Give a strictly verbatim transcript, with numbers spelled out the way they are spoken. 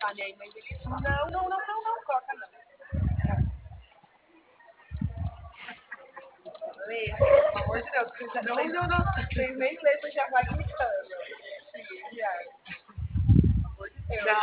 falha aí, mas ele. Não, não, não, não, não, coloca não. Lê, pelo amor de Deus, você já não, fez, não, não. Vocês nem lê, você já vai gritando. Pelo amor de Deus.